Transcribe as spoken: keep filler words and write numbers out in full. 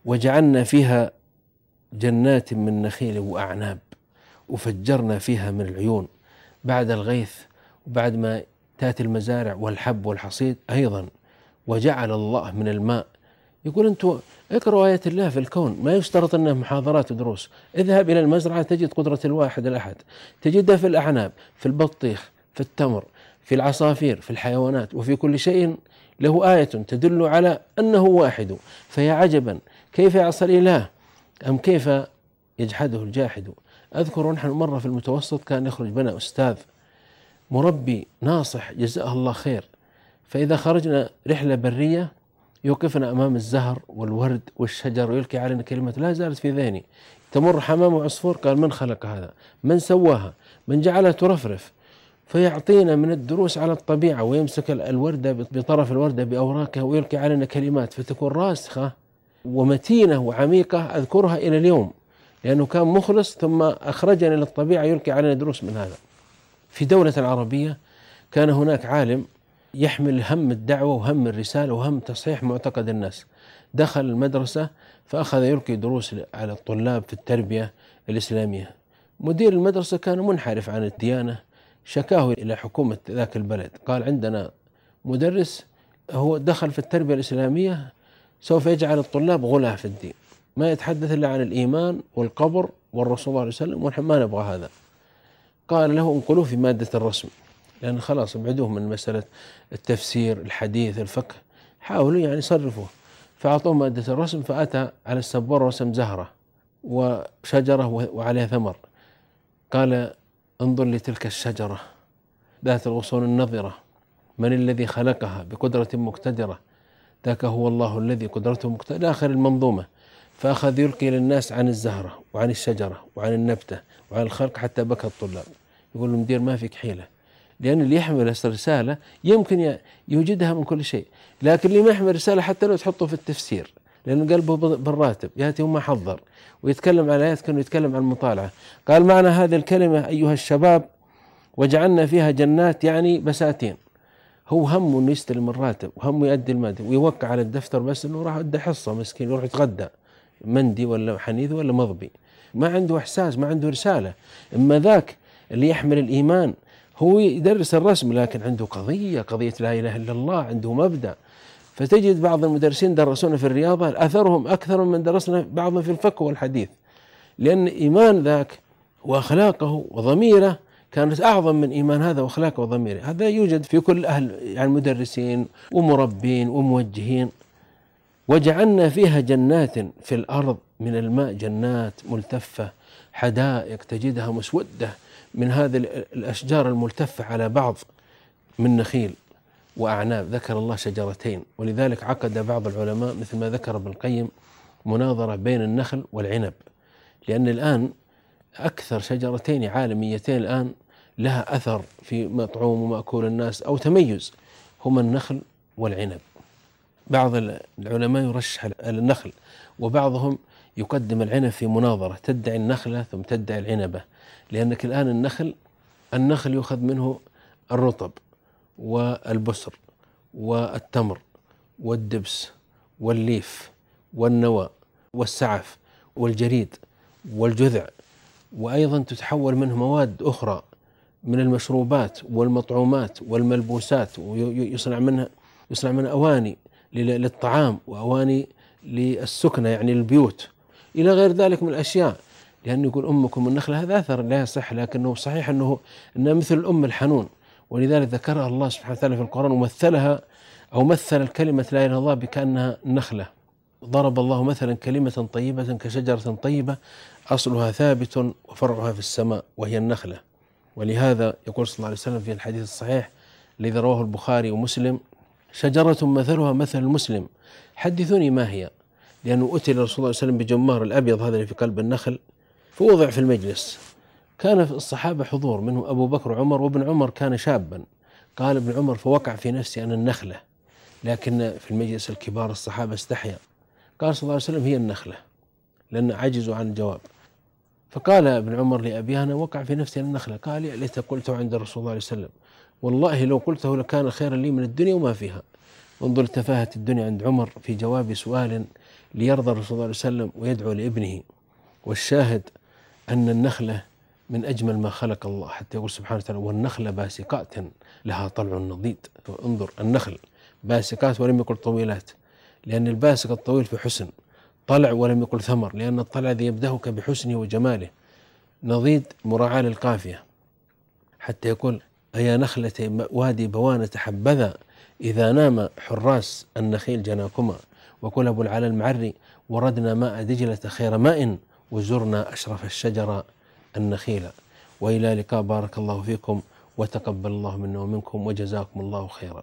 وجعلنا فيها جنات من نخيل وأعناب وفجرنا فيها من العيون بعد الغيث وبعد ما تأتي المزارع والحب والحصيد أيضا. وجعل الله من الماء، يقول أنتم اقرأوا آيات الله في الكون، ما يشترط أنها محاضرات ودروس. اذهب إلى المزرعة تجد قدرة الواحد الأحد، تجدها في الأعناب، في البطيخ، في التمر، في العصافير، في الحيوانات، وفي كل شيء له آية تدل على أنه واحد. فيا عجبا كيف يعصى الإله أم كيف يجحده الجاحد. أذكر نحن مرة في المتوسط كان يخرج بنا أستاذ مربي ناصح جزاه الله خير، فإذا خرجنا رحلة برية يوقفنا أمام الزهر والورد والشجر ويلقي علينا كلمة لا زالت في ذهني، تمر حمام وعصفور قال من خلق هذا، من سواها، من جعلها ترفرف، فيعطينا من الدروس على الطبيعة ويمسك الوردة بطرف الوردة بأوراقها ويلقي علينا كلمات فتكون راسخة ومتينة وعميقة أذكرها إلى اليوم، لأنه كان مخلص ثم أخرجني للطبيعة يلقي علينا دروس من هذا. في دولة العربية كان هناك عالم يحمل هم الدعوة وهم الرسالة وهم تصحيح معتقد الناس، دخل المدرسة فأخذ يلقي دروس على الطلاب في التربية الإسلامية. مدير المدرسة كان منحرف عن الديانة، شكاه إلى حكومة ذاك البلد، قال عندنا مدرس هو دخل في التربية الإسلامية سوف يجعل الطلاب غلاة في الدين، ما يتحدث إلا عن الإيمان والقبر والرسول صلى الله عليه وسلم ونحن ما نبغى هذا. قال له انقلوه في مادة الرسم، لأن خلاص ابعدوه من مسألة التفسير الحديث الفقه، حاولوا يعني يصرفوه، فأعطوه مادة الرسم، فأتى على السبورة رسم زهرة وشجرة وعليها ثمر، قال انظر لتلك الشجرة ذات الغصون النضرة، من الذي خلقها بقدرة مقتدرة، ذاك هو الله الذي قدرته مقتدرة إلى آخر المنظومة. فأخذ يلقي للناس عن الزهرة وعن الشجرة وعن النبتة وعن الخلق حتى بكى الطلاب. يقول له مدير ما فيك حيلة، لأن اللي يحمل رسالة يمكن يوجدها من كل شيء، لكن اللي ما يحمل رسالة حتى لو تحطه في التفسير لأن قلبه بالراتب يأتي وما حضر ويتكلم على آيات كانه يتكلم عن المطالعة. قال معنى هذه الكلمة أيها الشباب وجعلنا فيها جنات يعني بساتين، هو همه انه يستلم الراتب وهمه يؤدي المادة ويوقع على الدفتر بس انه راح ادى حصة مسكين يروح يتغدى مندي ولا حنيذ ولا مضبي، ما عنده احساس ما عنده رسالة. اما ذاك اللي يحمل الايمان هو يدرس الرسم لكن عنده قضية قضية لا اله الا الله، عنده مبدأ. فتجد بعض المدرسين درسونا في الرياضة اثرهم اكثر من درسنا بعضهم في الفقه والحديث، لان ايمان ذاك واخلاقه وضميره كانت أعظم من إيمان هذا وأخلاقه وضميره. هذا يوجد في كل أهل يعني مدرسين ومربين وموجهين. وجعلنا فيها جنات في الأرض من الماء، جنات ملتفة، حدائق تجدها مسودة من هذه الأشجار الملتفة على بعض من نخيل وأعناب. ذكر الله شجرتين، ولذلك عقد بعض العلماء مثل ما ذكر ابن القيم مناظرة بين النخل والعنب، لأن الآن أكثر شجرتين عالميتين الآن لها أثر في مطعوم ومأكول الناس أو تميز هما النخل والعنب. بعض العلماء يرشح النخل وبعضهم يقدم العنب في مناظرة، تدعي النخلة ثم تدعي العنبة، لأنك الآن النخل النخل يؤخذ منه الرطب والبسر والتمر والدبس والليف والنوى والسعف والجريد والجذع، وأيضا تتحول منه مواد أخرى من المشروبات والمطعومات والملبوسات، ويصنع منها يصنع منها أواني للطعام وأواني للسكنة يعني البيوت إلى غير ذلك من الأشياء. لأنه يقول أمكم النخلة، هذا أثر لا يصح، لكنه صحيح أنه أنها مثل الأم الحنون، ولذلك ذكرها الله سبحانه وتعالى في القرآن ومثلها أو مثل الكلمة لا إله إلا الله بكأنها نخلة. ضرب الله مثلا كلمة طيبة كشجرة طيبة أصلها ثابت وفرعها في السماء وهي النخلة. ولهذا يقول صلى الله عليه وسلم في الحديث الصحيح الذي رواه البخاري ومسلم: شجرة مثلها مثل المسلم حدثوني ما هي، لأنه أتي لرسول الله صلى الله عليه وسلم بجمار الأبيض هذا اللي في قلب النخل فوضع في المجلس. كان في الصحابة حضور منهم أبو بكر وعمر، وابن عمر كان شابا. قال ابن عمر: فوقع في نفسي أنا النخلة، لكن في المجلس الكبار الصحابة استحيا. قال صلى الله عليه وسلم: هي النخلة، لأن عجزوا عن الجواب. فقال ابن عمر لأبي: أنا وقع في نفسي النخلة. قال: يا ليت قلته عند رسول الله صلى الله عليه وسلم، والله لو قلته لكان خيرا لي من الدنيا وما فيها. انظر تفاهة الدنيا عند عمر في جواب سؤال ليرضى الرسول صلى الله عليه وسلم ويدعو لابنه. والشاهد أن النخلة من أجمل ما خلق الله، حتى يقول سبحانه وتعالى والنخل باسقات لها طلع نضيد. انظر، النخل باسقات ولم يقل طويلات، لأن الباسق الطويل في حسن، طلع ولم يقل ثمر لأن الطلع ذي يبدهك بحسنه وجماله، نضيد مراعاة للقافية، حتى يقول أيا نخلة وادي بوانة حبذا إذا نام حراس النخيل جناكما، وقل أبو العلا المعري وردنا ماء دجلة خير ماء وزرنا أشرف الشجر النخيل. وإلى لقاء، بارك الله فيكم وتقبل الله منا ومنكم وجزاكم الله خيرا.